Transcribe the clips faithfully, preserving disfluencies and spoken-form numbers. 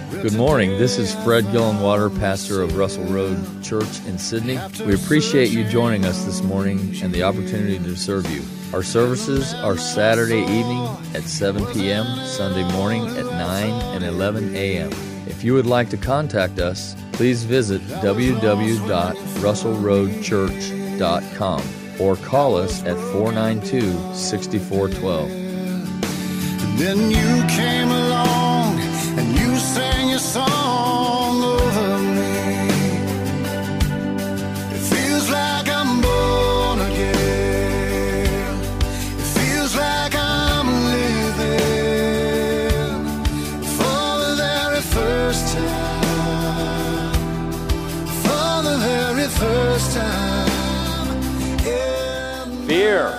Good morning. This is Fred Gillenwater, pastor of Russell Road Church in Sydney. We appreciate you joining us this morning and the opportunity to serve you. Our services are Saturday evening at seven p.m., Sunday morning at nine and eleven a.m. If you would like to contact us, please visit w w w dot russell road church dot com or call us at four nine two, six four one two. Then you came along and you sang your song over me. It feels like I'm born again. It feels like I'm living for the very first time. For the very first time. Fear.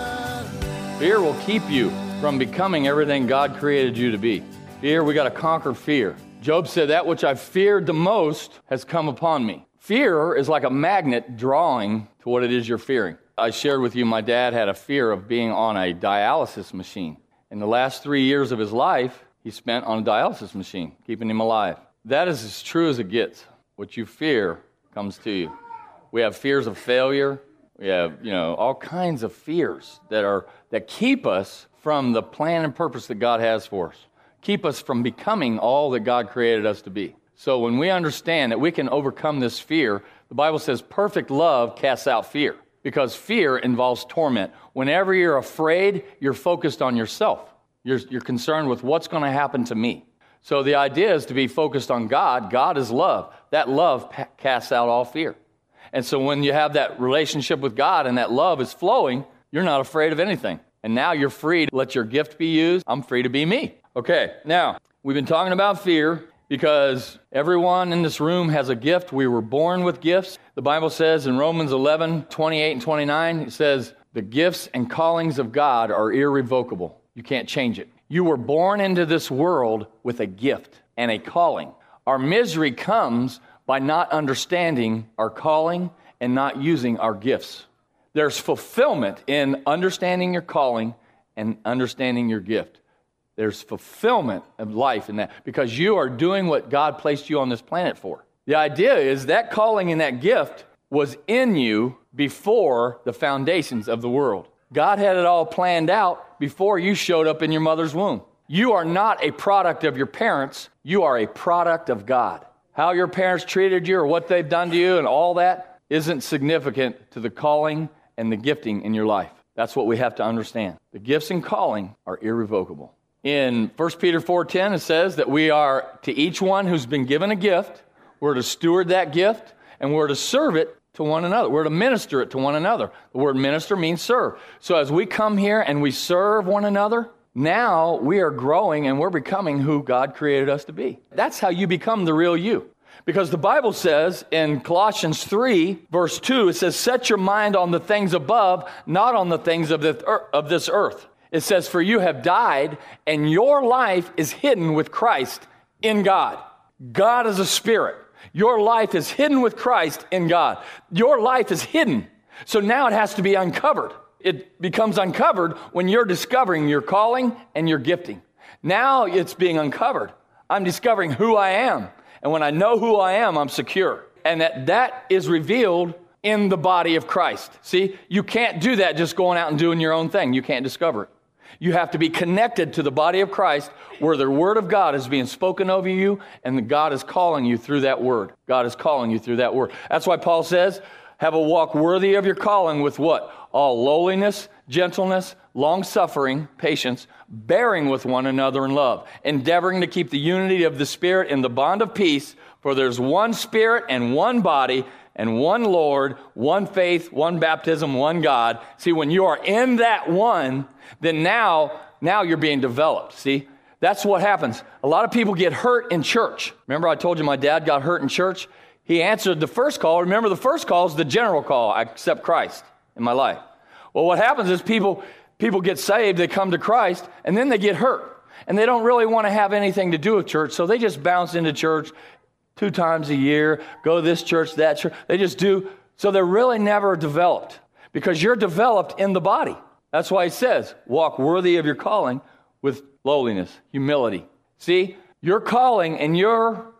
Fear will keep you from becoming everything God created you to be. Fear, we got to conquer fear. Job said, that which I feared the most has come upon me. Fear is like a magnet drawing to what it is you're fearing. I shared with you my dad had a fear of being on a dialysis machine. In the last three years of his life, he spent on a dialysis machine, keeping him alive. That is as true as it gets. What you fear comes to you. We have fears of failure. We have, you know, all kinds of fears that are that keep us from the plan and purpose that God has for us. Keep us from becoming all that God created us to be. So when we understand that we can overcome this fear, the Bible says perfect love casts out fear, because fear involves torment. Whenever you're afraid, you're focused on yourself. You're, you're concerned with what's going to happen to me. So the idea is to be focused on God. God is love. That love pa- casts out all fear. And so when you have that relationship with God and that love is flowing, you're not afraid of anything. And now you're free to let your gift be used. I'm free to be me. Okay, now, we've been talking about fear because everyone in this room has a gift. We were born with gifts. The Bible says in Romans eleven, twenty-eight and twenty-nine, it says, the gifts and callings of God are irrevocable. You can't change it. You were born into this world with a gift and a calling. Our misery comes by not understanding our calling and not using our gifts. There's fulfillment in understanding your calling and understanding your gift. There's fulfillment of life in that because you are doing what God placed you on this planet for. The idea is that calling and that gift was in you before the foundations of the world. God had it all planned out before you showed up in your mother's womb. You are not a product of your parents. You are a product of God. How your parents treated you or what they've done to you and all that isn't significant to the calling and the gifting in your life. That's what we have to understand. The gifts and calling are irrevocable. In First Peter four ten, it says that we are, to each one who's been given a gift, we're to steward that gift and we're to serve it to one another. We're to minister it to one another. The word minister means serve. So as we come here and we serve one another, now we are growing and we're becoming who God created us to be. That's how you become the real you. Because the Bible says in Colossians three, verse two, it says, set your mind on the things above, not on the things of, the, of this earth. It says, for you have died, and your life is hidden with Christ in God. God is a spirit. Your life is hidden with Christ in God. Your life is hidden. So now it has to be uncovered. It becomes uncovered when you're discovering your calling and your gifting. Now it's being uncovered. I'm discovering who I am. And when I know who I am, I'm secure. And that that is revealed in the body of Christ. See, you can't do that just going out and doing your own thing. You can't discover it. You have to be connected to the body of Christ where the word of God is being spoken over you and God is calling you through that word. God is calling you through that word. That's why Paul says, have a walk worthy of your calling with what? All lowliness, gentleness, long-suffering, patience, bearing with one another in love, endeavoring to keep the unity of the Spirit in the bond of peace, for there's one Spirit and one body and one Lord, one faith, one baptism, one God. See, when you are in that one, then now, now you're being developed. See, that's what happens. A lot of people get hurt in church. Remember I told you my dad got hurt in church? He answered the first call. Remember, the first call is the general call. I accept Christ in my life. Well, what happens is people people get saved, they come to Christ, and then they get hurt. And they don't really want to have anything to do with church, so they just bounce into church two times a year, go to this church, that church. They just do. So they're really never developed because you're developed in the body. That's why he says, walk worthy of your calling with lowliness, humility. See, your calling and your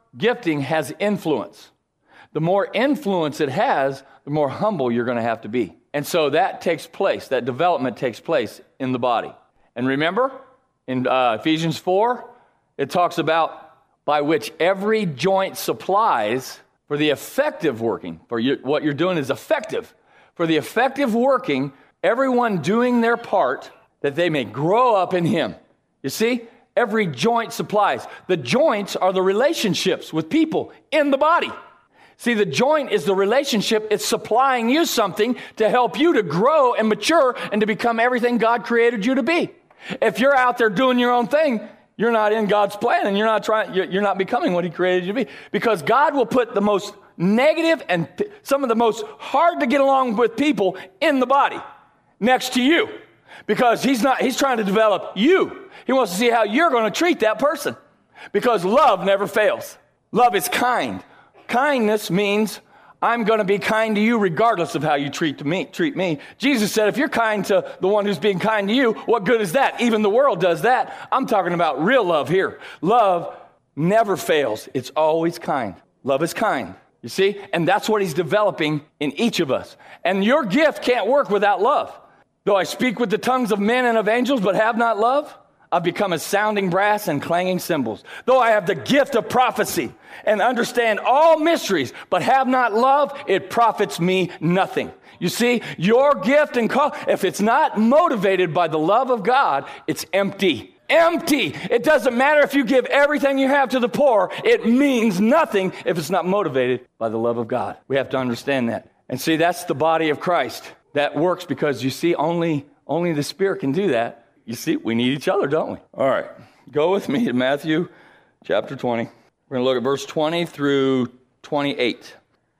gifting has influence. The more influence it has, the more humble you're going to have to be. And so that takes place, that development takes place in the body. And remember, in uh, Ephesians four, it talks about by which every joint supplies for the effective working. For you, what you're doing is effective. For the effective working, everyone doing their part, that they may grow up in him. You see, every joint supplies. The joints are the relationships with people in the body. See, the joint is the relationship. It's supplying you something to help you to grow and mature and to become everything God created you to be. If you're out there doing your own thing, you're not in God's plan, and you're not trying. You're not becoming what He created you to be. Because God will put the most negative and some of the most hard to get along with people in the body next to you, because He's not. He's trying to develop you. He wants to see how you're going to treat that person, because love never fails. Love is kind. Kindness means I'm going to be kind to you regardless of how you treat me. Treat me. Jesus said, if you're kind to the one who's being kind to you, what good is that? Even the world does that. I'm talking about real love here. Love never fails. It's always kind. Love is kind. You see? And that's what He's developing in each of us. And your gift can't work without love. Though I speak with the tongues of men and of angels, but have not love, I've become as sounding brass and clanging cymbals. Though I have the gift of prophecy and understand all mysteries, but have not love, it profits me nothing. You see, your gift and call, if it's not motivated by the love of God, it's empty. Empty. It doesn't matter if you give everything you have to the poor. It means nothing if it's not motivated by the love of God. We have to understand that. And see, that's the body of Christ. That works because, you see, only, only the Spirit can do that. You see, we need each other, don't we? All right. Go with me to Matthew chapter twenty. We're going to look at verse twenty through twenty-eight.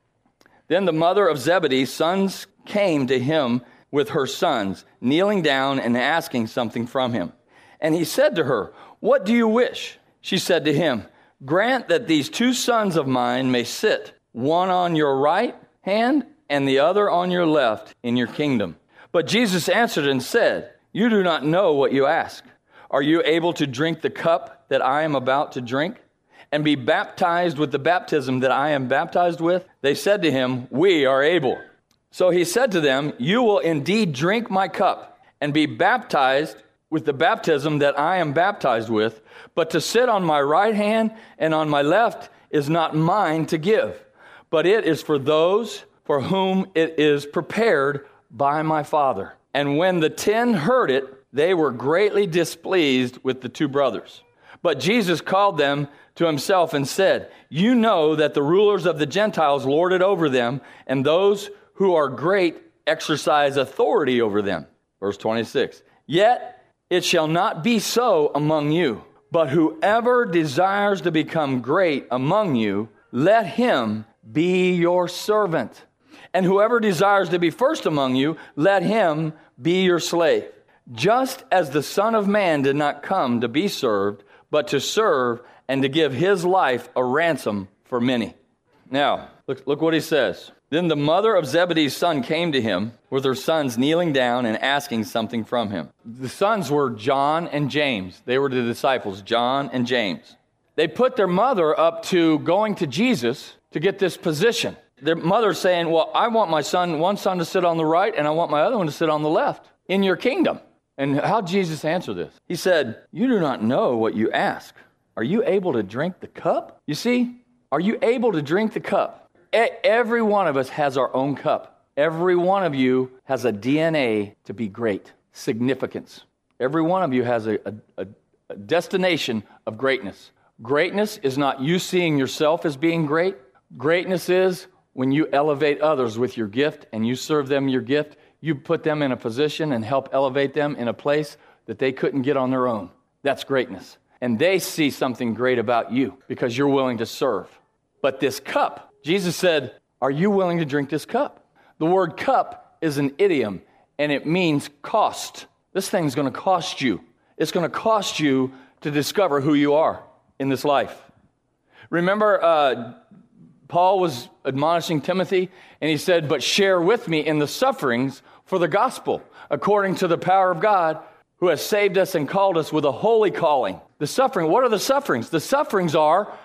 Then the mother of Zebedee's sons came to him with her sons, kneeling down and asking something from him. And he said to her, "What do you wish?" She said to him, "Grant that these two sons of mine may sit, one on your right hand and the other on your left in your kingdom." But Jesus answered and said, "You do not know what you ask. Are you able to drink the cup that I am about to drink, and be baptized with the baptism that I am baptized with?" They said to him, "We are able." So he said to them, "You will indeed drink my cup, and be baptized with the baptism that I am baptized with, but to sit on my right hand and on my left is not mine to give, but it is for those for whom it is prepared by my Father." And when the ten heard it, they were greatly displeased with the two brothers. But Jesus called them to himself and said, "You know that the rulers of the Gentiles lord it over them, and those who are great exercise authority over them." Verse twenty-six. "Yet it shall not be so among you, but whoever desires to become great among you, let him be your servant. And whoever desires to be first among you, let him be your slave. Just as the Son of Man did not come to be served, but to serve and to give his life a ransom for many." Now, look, look what he says. Then the mother of Zebedee's son came to him with her sons kneeling down and asking something from him. The sons were John and James. They were the disciples, John and James. They put their mother up to going to Jesus to get this position. Their mother's saying, "Well, I want my son, one son to sit on the right, and I want my other one to sit on the left in your kingdom." And how did Jesus answer this? He said, "You do not know what you ask. Are you able to drink the cup?" You see, are you able to drink the cup? E- every one of us has our own cup. Every one of you has a D N A to be great, significance. Every one of you has a, a, a destination of greatness. Greatness is not you seeing yourself as being great. Greatness is when you elevate others with your gift and you serve them your gift, you put them in a position and help elevate them in a place that they couldn't get on their own. That's greatness. And they see something great about you because you're willing to serve. But this cup, Jesus said, "Are you willing to drink this cup?" The word cup is an idiom, and it means cost. This thing's going to cost you. It's going to cost you to discover who you are in this life. Remember, uh, Paul was admonishing Timothy, and he said, "But share with me in the sufferings for the gospel, according to the power of God, who has saved us and called us with a holy calling." The suffering, what are the sufferings? The sufferings are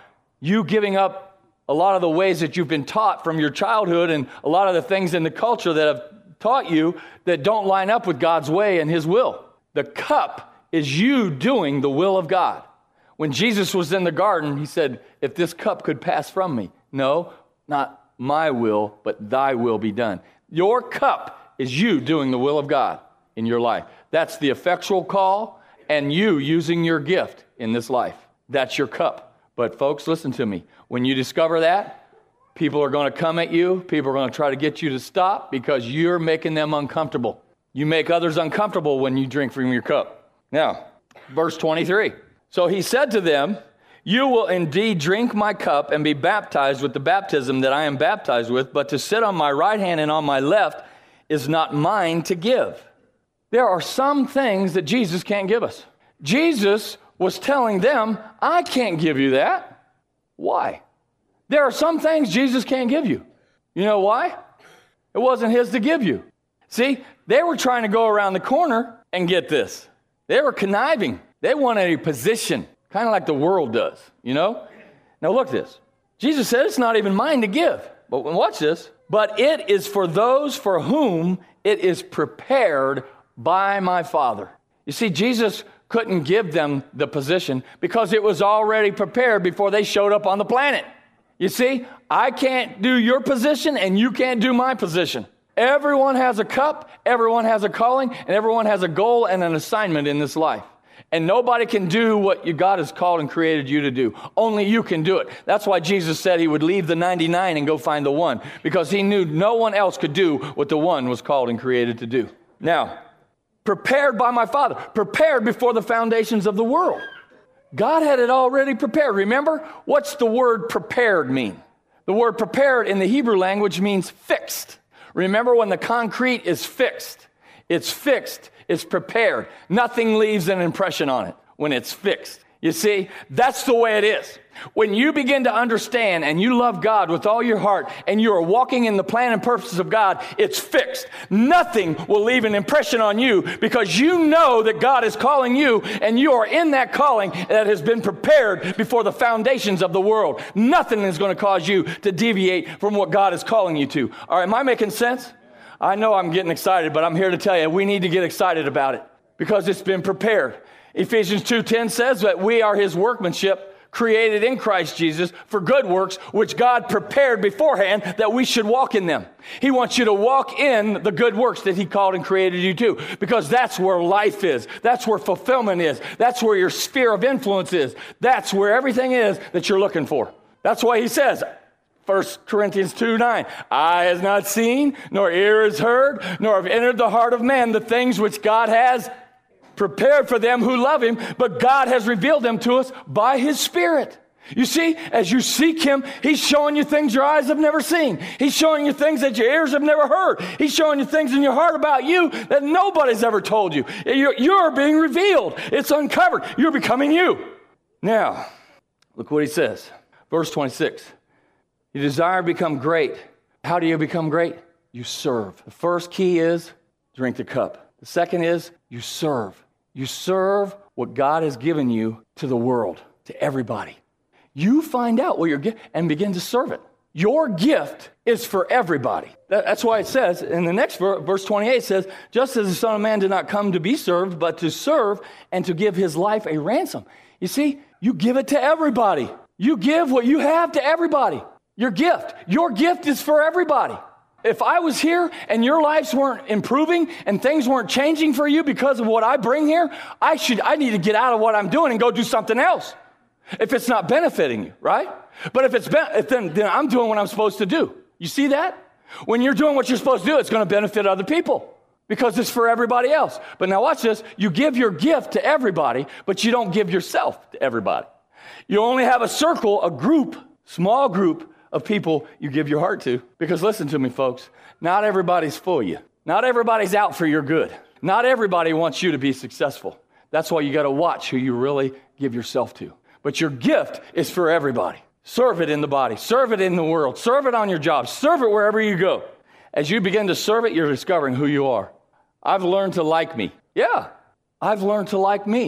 You giving up a lot of the ways that you've been taught from your childhood and a lot of the things in the culture that have taught you that don't line up with God's way and his will. The cup is you doing the will of God. When Jesus was in the garden, he said, if this cup could pass from me. No, not my will, but thy will be done. Your cup is you doing the will of God in your life. That's the effectual call and you using your gift in this life. That's your cup. But folks, listen to me. When you discover that, people are going to come at you. People are going to try to get you to stop because you're making them uncomfortable. You make others uncomfortable when you drink from your cup. Now, verse twenty-three. So he said to them, you will indeed drink my cup and be baptized with the baptism that I am baptized with, but to sit on my right hand and on my left is not mine to give. There are some things that Jesus can't give us. Jesus was telling them, I can't give you that. Why? There are some things Jesus can't give you. You know why? It wasn't his to give you. See, they were trying to go around the corner and get this. They were conniving. They wanted a position, kind of like the world does, you know? Now look this. Jesus said it's not even mine to give. But watch this. But it is for those for whom it is prepared by my Father. You see, Jesus couldn't give them the position because it was already prepared before they showed up on the planet. You see, I can't do your position and you can't do my position. Everyone has a cup, everyone has a calling, and everyone has a goal and an assignment in this life. And nobody can do what you God has called and created you to do. Only you can do it. That's why Jesus said he would leave the ninety-nine and go find the one, because he knew no one else could do what the one was called and created to do. Now, prepared by my Father, prepared before the foundations of the world. God had it already prepared. Remember, what's the word prepared mean? The word prepared in the Hebrew language means fixed. Remember, when the concrete is fixed, it's fixed, it's prepared. Nothing leaves an impression on it when it's fixed. You see, that's the way it is. When you begin to understand and you love God with all your heart and you are walking in the plan and purposes of God, it's fixed. Nothing will leave an impression on you because you know that God is calling you and you are in that calling that has been prepared before the foundations of the world. Nothing is going to cause you to deviate from what God is calling you to. All right, am I making sense? I know I'm getting excited, but I'm here to tell you we need to get excited about it because it's been prepared. Ephesians two ten says that we are his workmanship, created in Christ Jesus for good works, which God prepared beforehand that we should walk in them. He wants you to walk in the good works that he called and created you to, because that's where life is. That's where fulfillment is. That's where your sphere of influence is. That's where everything is that you're looking for. That's why he says, First Corinthians two nine, eye has not seen, nor ear has heard, nor have entered the heart of man the things which God has prepared for them who love him, but God has revealed them to us by his Spirit. You see, as you seek him, he's showing you things your eyes have never seen. He's showing you things that your ears have never heard. He's showing you things in your heart about you that nobody's ever told you. You're, you're being revealed. It's uncovered. You're becoming you. Now, look what he says. Verse twenty-six. You desire to become great. How do you become great? You serve. The first key is drink the cup. The second is you serve. You serve what God has given you to the world, to everybody. You find out what your gift and begin to serve it. Your gift is for everybody. That, that's why it says in the next verse, verse twenty-eight says, just as the Son of Man did not come to be served, but to serve and to give his life a ransom. You see, you give it to everybody. You give what you have to everybody. Your gift. Your gift is for everybody. If I was here and your lives weren't improving and things weren't changing for you because of what I bring here, I should, I need to get out of what I'm doing and go do something else. If it's not benefiting you, right? But if it's, be- if then, then I'm doing what I'm supposed to do. You see that? When you're doing what you're supposed to do, it's going to benefit other people because it's for everybody else. But now watch this. You give your gift to everybody, but you don't give yourself to everybody. You only have a circle, a group, small group of people you give your heart to. Because listen to me, folks, not everybody's for you. Not everybody's out for your good. Not everybody wants you to be successful. That's why you got to watch who you really give yourself to. But your gift is for everybody. Serve it in the body. Serve it in the world. Serve it on your job. Serve it wherever you go. As you begin to serve it, you're discovering who you are. I've learned to like me. Yeah, I've learned to like me.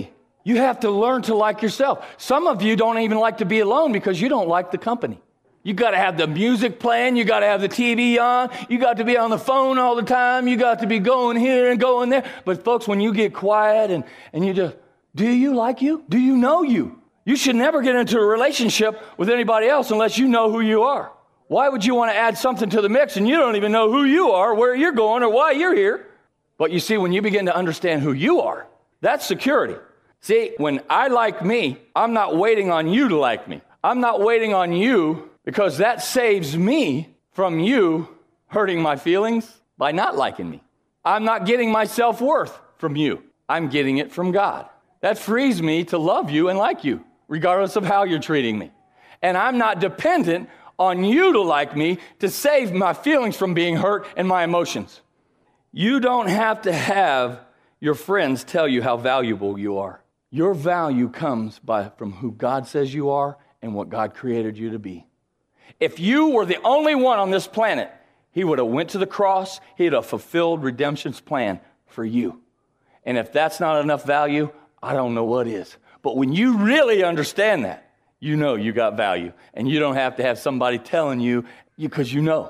You have to learn to like yourself. Some of you don't even like to be alone because you don't like the company. You got to have the music playing. You got to have the T V on. You got to be on the phone all the time. You got to be going here and going there. But folks, when you get quiet and, and you just, do you like you? Do you know you? You should never get into a relationship with anybody else unless you know who you are. Why would you want to add something to the mix and you don't even know who you are, where you're going, or why you're here? But you see, when you begin to understand who you are, that's security. See, when I like me, I'm not waiting on you to like me. I'm not waiting on you because that saves me from you hurting my feelings by not liking me. I'm not getting my self-worth from you. I'm getting it from God. That frees me to love you and like you, regardless of how you're treating me. And I'm not dependent on you to like me to save my feelings from being hurt and my emotions. You don't have to have your friends tell you how valuable you are. Your value comes by from who God says you are and what God created you to be. If you were the only one on this planet, he would have went to the cross. He'd have fulfilled redemption's plan for you. And if that's not enough value, I don't know what is. But when you really understand that, you know you got value. And you don't have to have somebody telling you, because you know.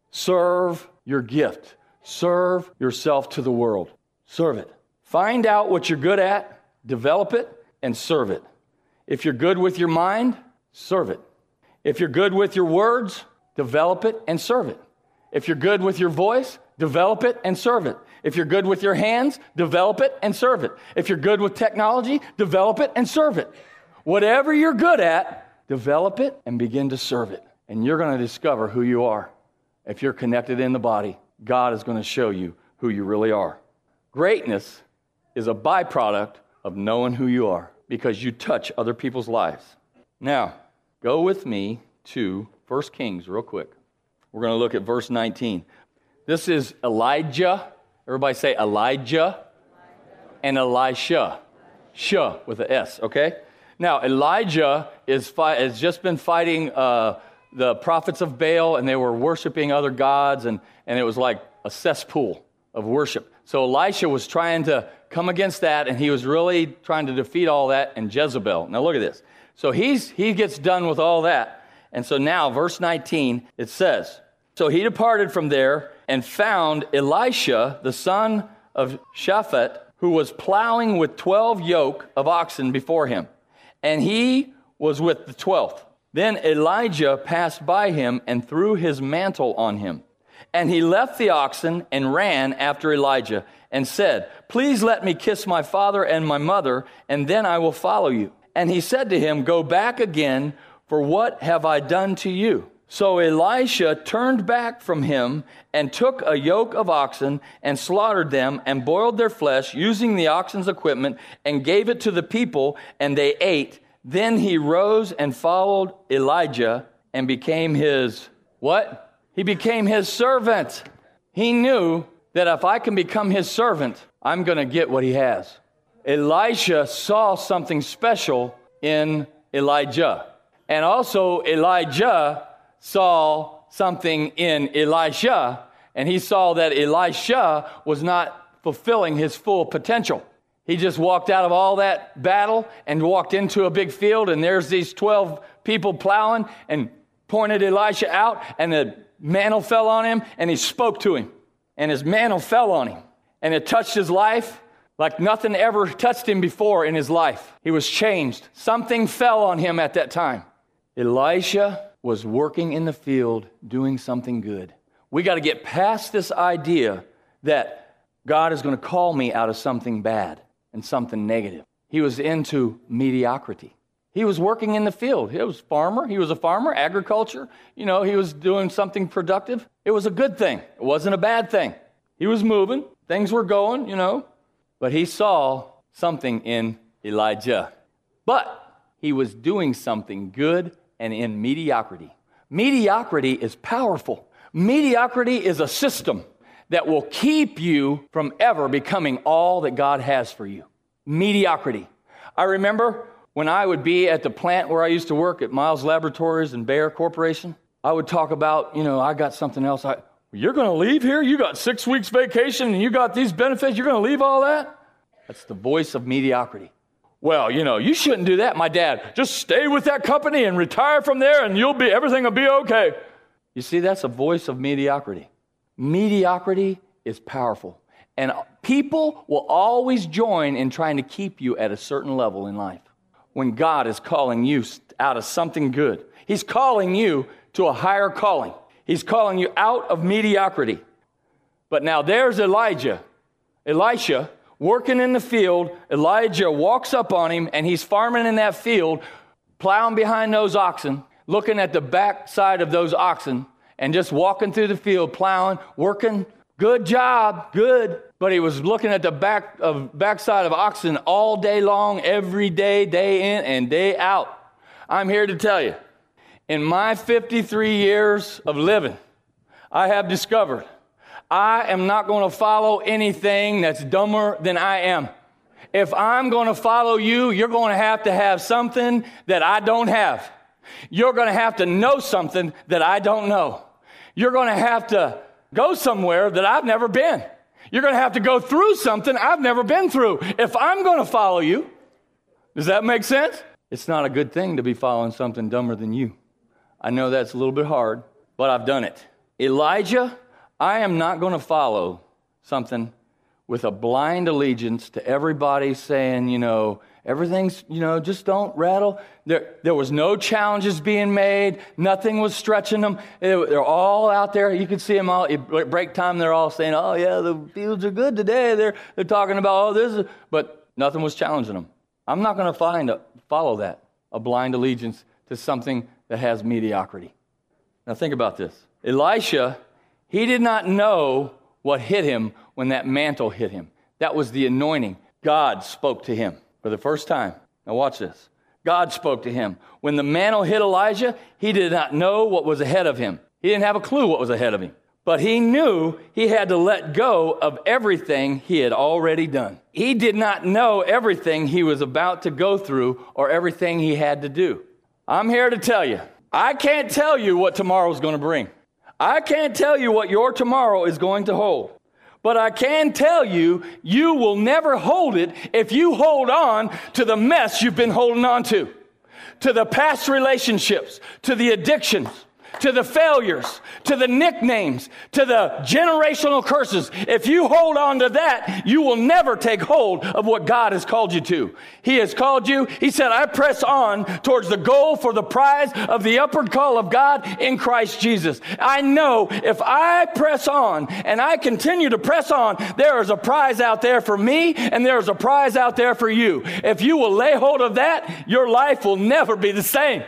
Serve your gift. Serve yourself to the world. Serve it. Find out what you're good at, develop it, and serve it. If you're good with your mind, serve it. If you're good with your words, develop it and serve it. If you're good with your voice, develop it and serve it. If you're good with your hands, develop it and serve it. If you're good with technology, develop it and serve it. Whatever you're good at, develop it and begin to serve it. And you're going to discover who you are. If you're connected in the body, God is going to show you who you really are. Greatness is a byproduct of knowing who you are because you touch other people's lives. Now, go with me to First Kings real quick. We're going to look at verse nineteen. This is Elijah. Everybody say Elijah, Elijah. And Elisha. Sha with an S, okay? Now, Elijah is fi- has just been fighting uh, the prophets of Baal, and they were worshiping other gods, and, and it was like a cesspool of worship. So Elisha was trying to come against that, and he was really trying to defeat all that and Jezebel. Now, look at this. So he's he gets done with all that. And so now, verse nineteen, it says, so he departed from there and found Elisha, the son of Shaphat, who was plowing with twelve yoke of oxen before him. And he was with the twelfth. Then Elijah passed by him and threw his mantle on him. And he left the oxen and ran after Elijah and said, please let me kiss my father and my mother, and then I will follow you. And he said to him, go back again, for what have I done to you? So Elisha turned back from him and took a yoke of oxen and slaughtered them and boiled their flesh using the oxen's equipment and gave it to the people, and they ate. Then he rose and followed Elijah and became his, what? He became his servant. He knew that if I can become his servant, I'm going to get what he has. Elisha saw something special in Elijah. And also Elijah saw something in Elisha, and he saw that Elisha was not fulfilling his full potential. He just walked out of all that battle and walked into a big field, and there's these twelve people plowing, and pointed Elisha out, and the mantle fell on him, and he spoke to him. And his mantle fell on him, and it touched his life like nothing ever touched him before in his life. He was changed. Something fell on him at that time. Elisha was working in the field doing something good. We got to get past this idea that God is going to call me out of something bad and something negative. He was into mediocrity. He was working in the field. He was farmer. He was a farmer, agriculture. You know, he was doing something productive. It was a good thing. It wasn't a bad thing. He was moving. Things were going, you know. But he saw something in Elijah. But he was doing something good and in mediocrity. Mediocrity is powerful. Mediocrity is a system that will keep you from ever becoming all that God has for you. Mediocrity. I remember when I would be at the plant where I used to work at Miles Laboratories and Bayer Corporation, I would talk about, you know, I got something else. I, you're going to leave here? You got six weeks vacation and you got these benefits. You're going to leave all that? That's the voice of mediocrity. Well, you know, you shouldn't do that. My dad, just stay with that company and retire from there and you'll be, everything will be okay. You see, that's a voice of mediocrity. Mediocrity is powerful. And people will always join in trying to keep you at a certain level in life. When God is calling you out of something good, He's calling you to a higher calling. He's calling you out of mediocrity. But now there's Elijah, Elisha, working in the field. Elijah walks up on him, and he's farming in that field, plowing behind those oxen, looking at the backside of those oxen, and just walking through the field, plowing, working. Good job, good. But he was looking at the back of backside of oxen all day long, every day, day in and day out. I'm here to tell you, in my fifty-three years of living, I have discovered I am not going to follow anything that's dumber than I am. If I'm going to follow you, you're going to have to have something that I don't have. You're going to have to know something that I don't know. You're going to have to go somewhere that I've never been. You're going to have to go through something I've never been through if I'm going to follow you. Does that make sense? It's not a good thing to be following something dumber than you. I know that's a little bit hard, but I've done it. Elijah, I am not going to follow something with a blind allegiance to everybody saying, you know, everything's, you know, just don't rattle. There, there was no challenges being made. Nothing was stretching them. They're all out there. You can see them all. At break time, they're all saying, oh, yeah, the fields are good today. They're, they're talking about, oh, this is, but nothing was challenging them. I'm not going to find a, follow that, a blind allegiance to something that has mediocrity. Now think about this. Elisha, he did not know what hit him when that mantle hit him. That was the anointing. God spoke to him for the first time. Now watch this. God spoke to him. When the mantle hit Elijah, he did not know what was ahead of him. He didn't have a clue what was ahead of him. But he knew he had to let go of everything he had already done. He did not know everything he was about to go through or everything he had to do. I'm here to tell you, I can't tell you what tomorrow's going to bring. I can't tell you what your tomorrow is going to hold. But I can tell you, you will never hold it if you hold on to the mess you've been holding on to. To the past relationships, to the addictions, to the failures, to the nicknames, to the generational curses. If you hold on to that, you will never take hold of what God has called you to. He has called you. He said, I press on towards the goal for the prize of the upward call of God in Christ Jesus. I know if I press on and I continue to press on, there is a prize out there for me and there is a prize out there for you. If you will lay hold of that, your life will never be the same.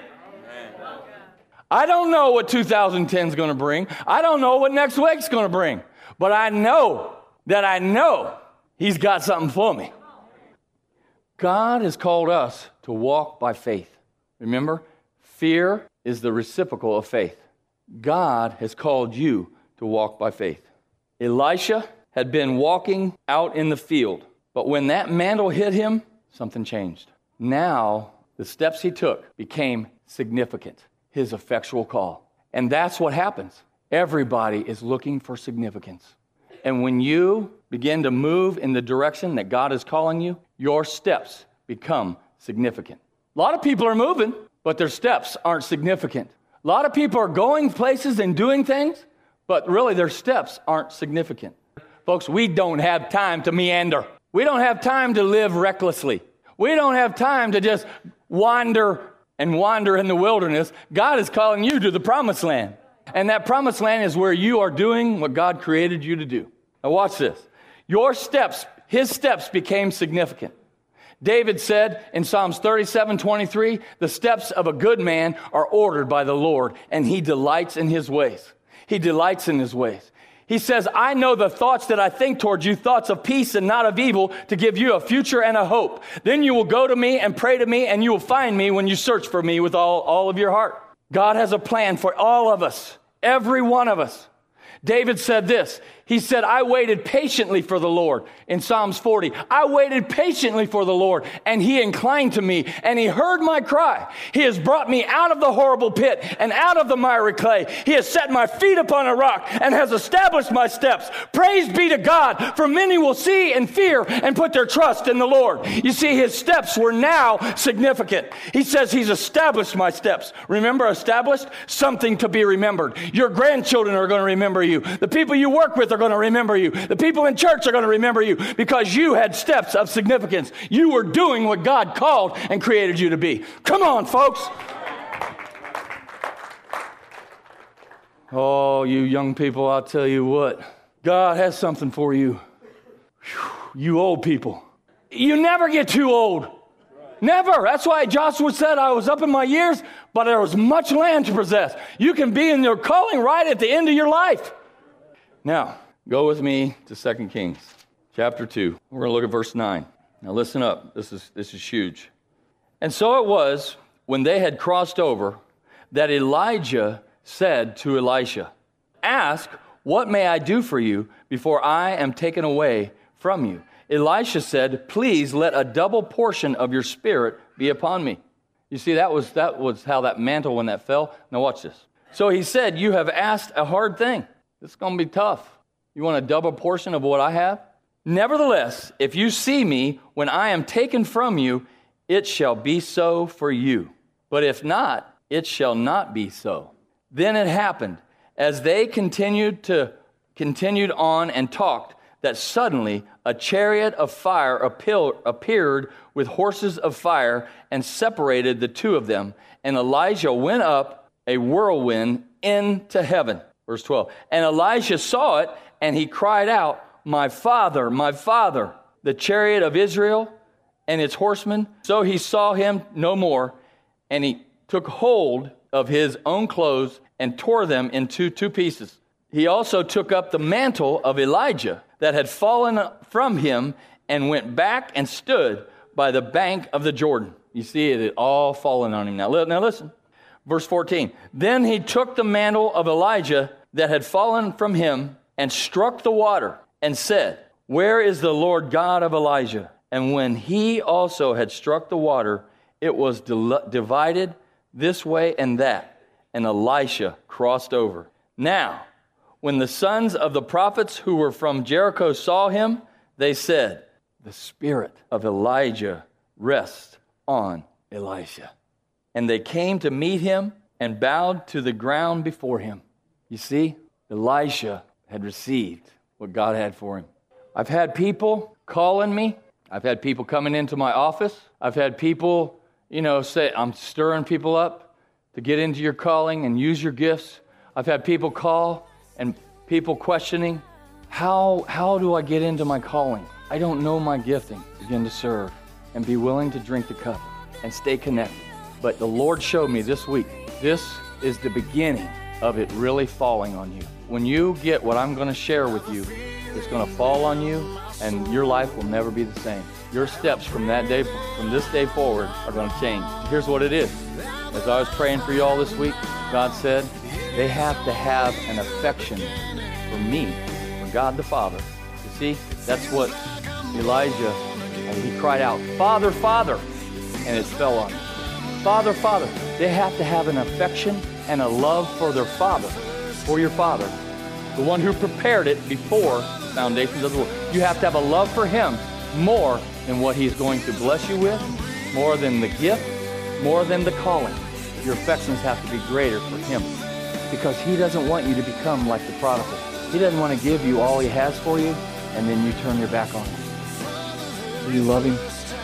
I don't know what two thousand ten is going to bring. I don't know what next week's going to bring. But I know that I know He's got something for me. God has called us to walk by faith. Remember, fear is the reciprocal of faith. God has called you to walk by faith. Elisha had been walking out in the field, but when that mantle hit him, something changed. Now, the steps he took became significant. His effectual call. And that's what happens. Everybody is looking for significance. And when you begin to move in the direction that God is calling you, your steps become significant. A lot of people are moving, but their steps aren't significant. A lot of people are going places and doing things, but really their steps aren't significant. Folks, we don't have time to meander. We don't have time to live recklessly. We don't have time to just wander and wander in the wilderness. God is calling you to the promised land. And that promised land is where you are doing what God created you to do. Now watch this. Your steps, his steps became significant. David said in Psalms thirty-seven twenty-three, the steps of a good man are ordered by the Lord, and he delights in his ways. He delights in his ways. He says, I know the thoughts that I think towards you, thoughts of peace and not of evil, to give you a future and a hope. Then you will go to me and pray to me, and you will find me when you search for me with all, all of your heart. God has a plan for all of us, every one of us. David said this, He said, I waited patiently for the Lord in Psalms forty. I waited patiently for the Lord, and he inclined to me, and he heard my cry. He has brought me out of the horrible pit and out of the miry clay. He has set my feet upon a rock and has established my steps. Praise be to God, for many will see and fear and put their trust in the Lord. You see, his steps were now significant. He says he's established my steps. Remember, established? Something to be remembered. Your grandchildren are going to remember you. The people you work with are going to remember you. The people in church are going to remember you because you had steps of significance. You were doing what God called and created you to be. Come on, folks. Oh, you young people, I'll tell you what. God has something for you. Whew, you old people. You never get too old. Never. That's why Joshua said, I was up in my years, but there was much land to possess. You can be in your calling right at the end of your life. Now, go with me to Second Kings, chapter two. We're going to look at verse nine. Now listen up. This is this is huge. And so it was, when they had crossed over, that Elijah said to Elisha, ask, what may I do for you before I am taken away from you? Elisha said, please let a double portion of your spirit be upon me. You see, that was that was how that mantle, when that fell. Now watch this. So he said, you have asked a hard thing. It's going to be tough. You want a double portion of what I have? Nevertheless, if you see me when I am taken from you, it shall be so for you. But if not, it shall not be so. Then it happened, as they continued to continued on and talked, that suddenly a chariot of fire appeared with horses of fire and separated the two of them. And Elijah went up a whirlwind into heaven. Verse twelve. And Elijah saw it, and he cried out, my father, my father, the chariot of Israel and its horsemen. So he saw him no more, and he took hold of his own clothes and tore them into two pieces. He also took up the mantle of Elijah that had fallen from him and went back and stood by the bank of the Jordan. You see, it had all fallen on him. Now, now listen, verse fourteen. Then he took the mantle of Elijah that had fallen from him and struck the water and said, where is the Lord God of Elijah? And when he also had struck the water, it was del- divided this way and that, and Elisha crossed over. Now, when the sons of the prophets who were from Jericho saw him, they said, the spirit of Elijah rests on Elisha. And they came to meet him and bowed to the ground before him. You see, Elisha had received what God had for him. I've had people calling me. I've had people coming into my office. I've had people, you know, say, I'm stirring people up to get into your calling and use your gifts. I've had people call and people questioning, how, how do I get into my calling? I don't know my gifting. Begin to serve and be willing to drink the cup and stay connected. But the Lord showed me this week, this is the beginning of it really falling on you. When you get what I'm going to share with you, it's going to fall on you, and your life will never be the same. Your steps from that day, from this day forward, are going to change. Here's what it is. As I was praying for you all this week, God said, they have to have an affection for me, for God the Father. You see, that's what Elijah, and he cried out, Father, Father, and it fell on him. Father, Father. They have to have an affection and a love for their Father, for your Father, the one who prepared it before the foundations of the world. You have to have a love for him more than what he's going to bless you with, more than the gift, more than the calling. Your affections have to be greater for him, because he doesn't want you to become like the prodigal. He doesn't want to give you all he has for you, and then you turn your back on him. Do you love him?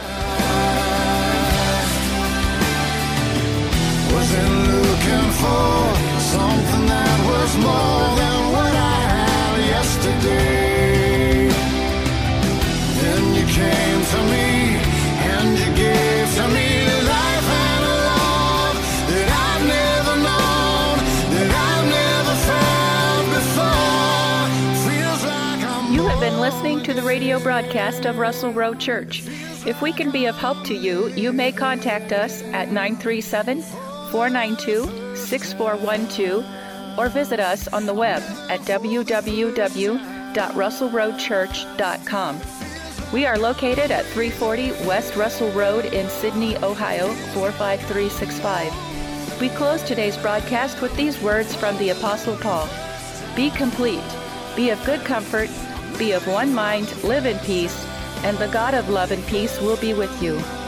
Wasn't looking for something that was more than what I had yesterday. Then you came to me and you gave to me life and a love that I've never known, that I've never felt before. Feels like I'm You have been listening to the radio broadcast of Russell Road Church. If we can be of help to you, you may contact us at nine three seven, four nine two, six four one two or visit us on the web at w w w dot russell road church dot com. We are located at three forty West Russell Road in Sydney, Ohio, four five three six five. We close today's broadcast with these words from the Apostle Paul. Be complete, be of good comfort, be of one mind, live in peace, and the God of love and peace will be with you.